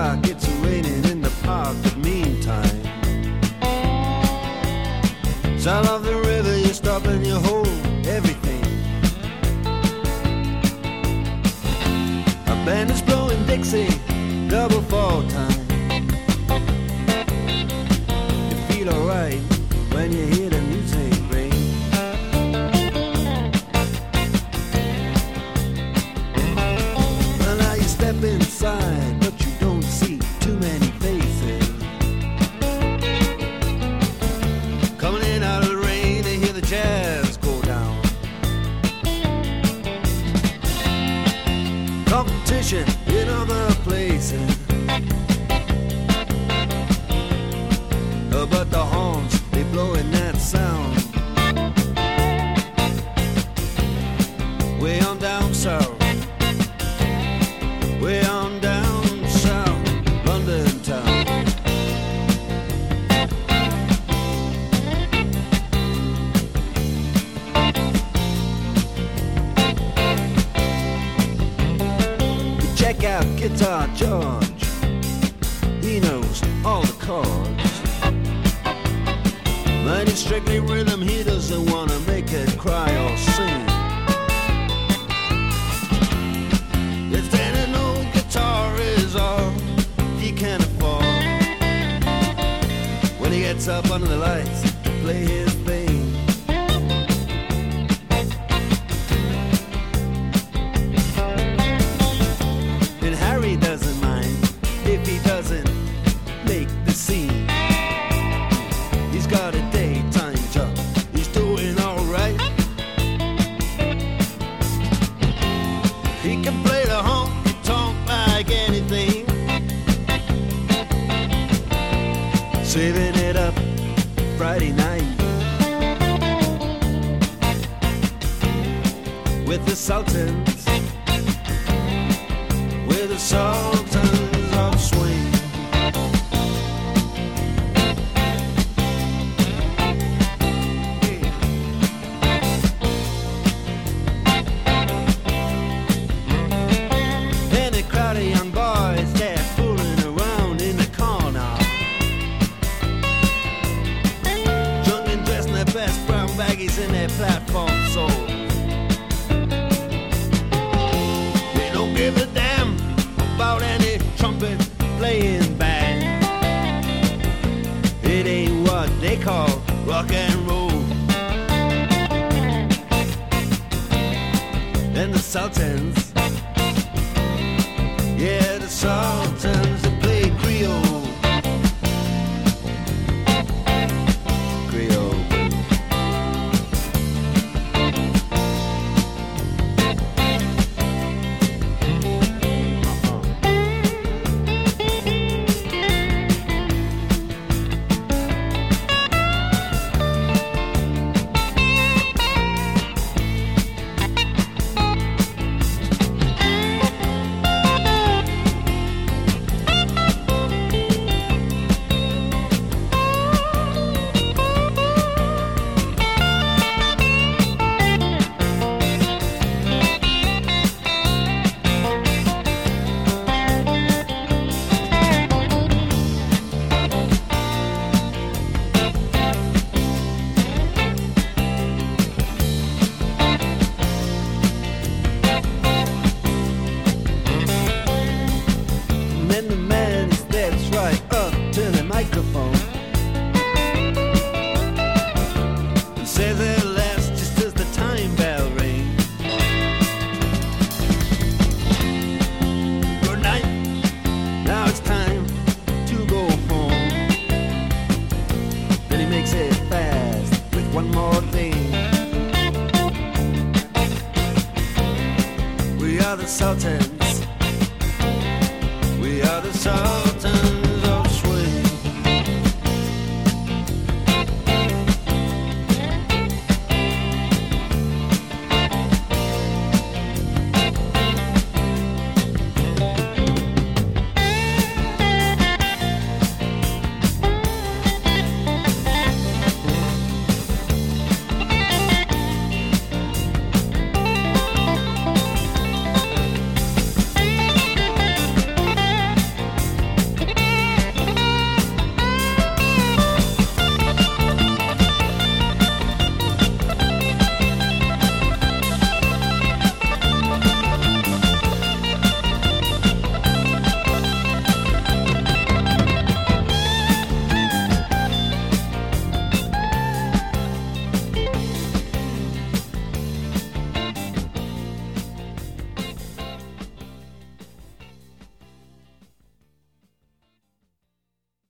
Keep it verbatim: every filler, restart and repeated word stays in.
dark, it's raining in the park, but meantime, sound of the river, you stop and you hold everything. A band is blowing Dixie, double fall time. You feel alright when you hear the music ring. Well, now you step inside, but you don't see too many faces. Coming in out of the rain, they hear the jazz go down. Competition in other places, uh, but the horns, they blowing that sound. Way on down south, way on down south, London town. Check out Guitar George, he knows all the chords. But it's strictly rhythm, he doesn't wanna make it cry or sing. If then an old guitar is all he can afford, when he gets up under the lights to play his thing. And Harry doesn't mind if he doesn't make the scene. He's got a daytime job, he's doing alright. He can play the honky tonk like anything, saving it up Friday night with the Sultans, with the Sultans of Swing. And a crowd of young boys, they're fooling around in the corner, drunk and dressed in their best brown baggies in their platform soles. They don't give a damn about any trumpet playing band. It ain't what they call rock and roll. And the Sultans, yeah, the Sultans, they play Creole. Creole. And the man he steps right up to the microphone and says at last, just as the time bell rings, good night, now it's time to go home. Then he makes it fast with one more thing. We are the Sultans, we are the Sultans.